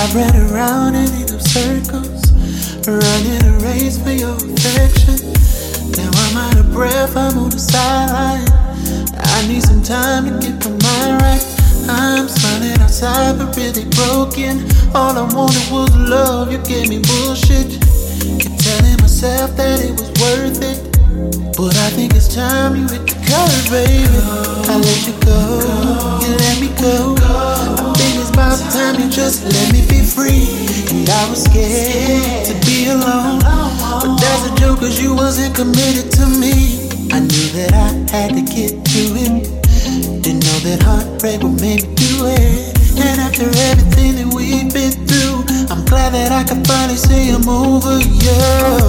I've ran around in enough circles, running a race for your affection. Now I'm out of breath, I'm on the sideline. I need some time to get my mind right. I'm smiling outside but really broken. All I wanted was love, you gave me bullshit. Kept telling myself that it was worth it, but I think it's time you hit the curve, baby. I let you go, you let me go. I think it's about time you just let me be free. And I was scared to be alone, but that's a joke cause you wasn't committed to me. I knew that I had to get through it, didn't know that heartbreak would make me do it. And after everything that we've been through, I'm glad that I could finally say I'm over you.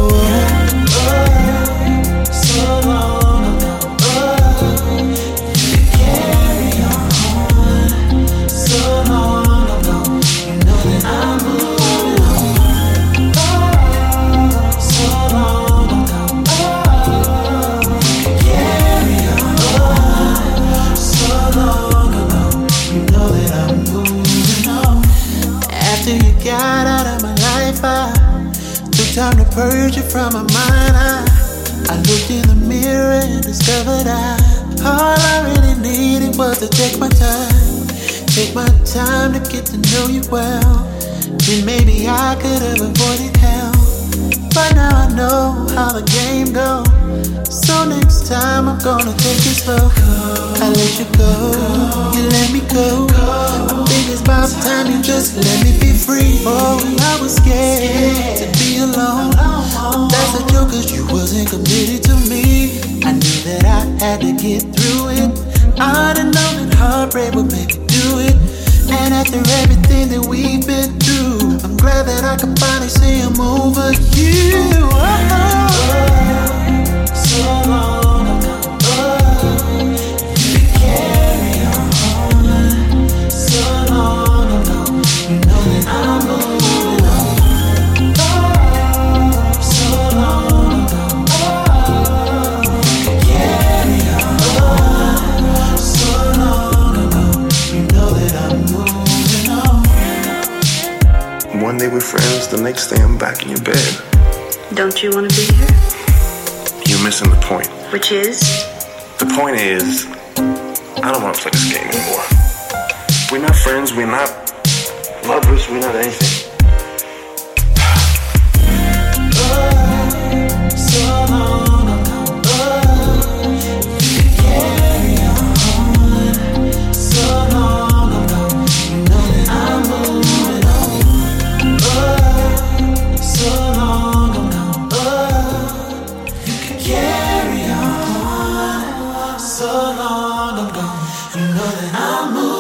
So long ago, you carry on. So long ago, you know that I'm moving on. So long ago, you carry on. So long ago, you know that I'm moving on. After you got out of my life, I took time to purge it from my mind. I looked in the mirror and discovered all I really needed was to take my time to get to know you well. Then maybe I could have avoided hell, but now I know how the game goes. So next time I'm gonna take it slow. I let you go, you let me go. I think it's about time you just let me be free. Oh, I was scared to be alone, but that's a joke cause you wasn't committed to me. I knew that I had to get through it. I didn't know that heartbreak would make me do it. And after everything that we've been through, I'm glad that I can finally say I'm over you. So long ago, you carry on. So long ago, you know that I'm moving on. So long ago, you carry on. So long ago, you know that I'm moving on. One day we're friends, the next day I'm back in your bed. Don't you want to be here? You're missing the point. Which is? The point is, I don't want to play this game anymore. We're not friends, we're not lovers, we're not anything. So long ago, you carry on. So long ago, you know that I'm moving on. So long ago, you can carry on. So long ago, you know that I'm moving on.